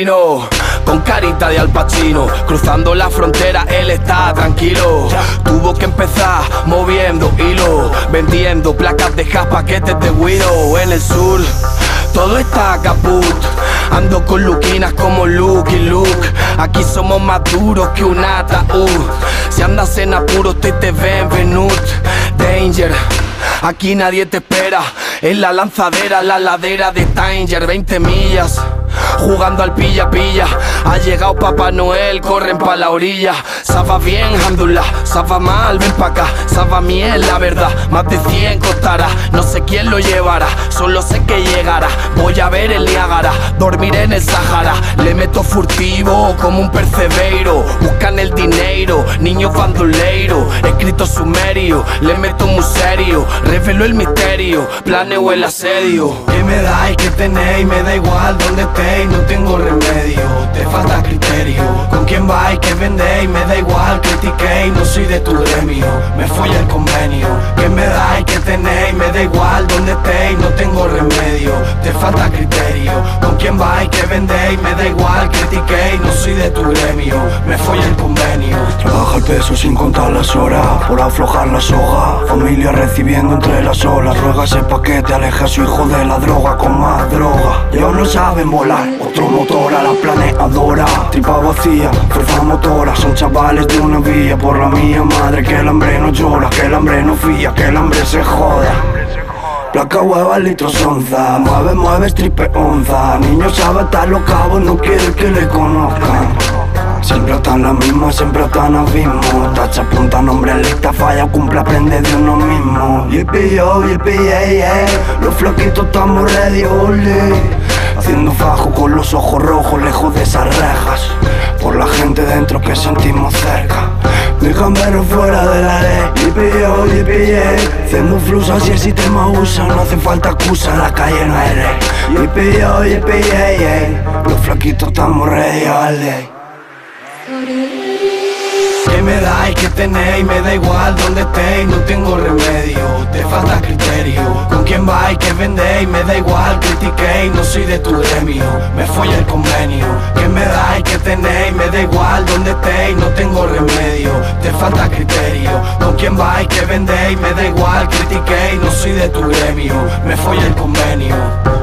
latino, con carita de Al Pacino. Cruzando la frontera, él está tranquilo. Tuvo que empezar moviendo hilo, vendiendo placas de gas, paquetes de Widow. En el sur todo está caput. Ando con luquinas como Luke y Luke. Aquí somos más duros que un ataúd. Si andas en apuros te ven venut. Danger, aquí nadie te espera. En la lanzadera, la ladera de Tanger. 20 millas, jugando al pilla-pilla. Ha llegado Papá Noel, corren pa' la orilla. Safa bien, Hamdullah, safa mal, ven pa' acá. Safa miel, la verdad, más de 100 costará. No sé quién lo llevará, solo sé que llegará. Voy a ver el Niágara, dormiré en el Sahara. Le meto furtivo como un percebeiro. Buscan el dinero, niños bandoleiro. Escrito sumerio, le meto muy serio. Revelo el misterio, planeo el asedio. ¿Qué me dais? ¿Qué tenéis? Me da igual donde estéis, no tengo remedio. Te falta criterio. ¿Con quién vais? ¿Qué vendéis? Me da igual, critiquéis, no soy de tu gremio. Me folla el convenio. ¿Qué me dais? ¿Qué tenéis? Me da igual donde estéis, no tengo remedio. Te falta criterio. ¿Con quién vais? ¿Qué vendéis? Me da igual, critiquéis, no soy de tu gremio. Me folla el convenio. Trabaja el peso sin contar las horas, por aflojar la soga. Familia recibiendo entre las olas. Ruega ese paquete, aleja a su hijo de la droga con más droga. Ellos no saben volar, otro motor a la planeadora. Tripa vacía, fuerza motora. Son chavales de una vía, por la mía madre. Que el hambre no llora, que el hambre no fía, que el hambre se joda. Placa, hueva, litros, onza. Mueve, mueve, tripe, onza. Niños sabe atar los cabos, no quiere que le conozcan. Siempre están las mismas, siempre están abismo. Tacha, punta, nombre, lista, falla, cumple, aprende de uno mismo. Yippee yo, yippee yeah, yeah. Los flaquitos estamos ready, ole. Haciendo fajo con los ojos rojos, lejos de esas rejas. Por la gente dentro que sentimos cerca. Mi cambero fuera de la ley. Yippee yo, yippee yeah. Haciendo flus así el sistema usa. No hace falta excusa, en la calle no hay rey. Yippee yo, yippee yeah, yeah. Los flaquitos estamos ready, ole. ¿Qué me dais? ¿Qué tenéis? Me da igual donde estéis, no tengo remedio. Te falta criterio. ¿Con quién vais? ¿Qué vendéis? Me da igual, critiquéis, no soy de tu gremio. Me folla el convenio. ¿Qué me dais? ¿Qué tenéis? Me da igual donde estéis, no tengo remedio. Te falta criterio. ¿Con quién vais? ¿Qué vendéis? Me da igual, critiquéis, no soy de tu gremio. Me folla el convenio.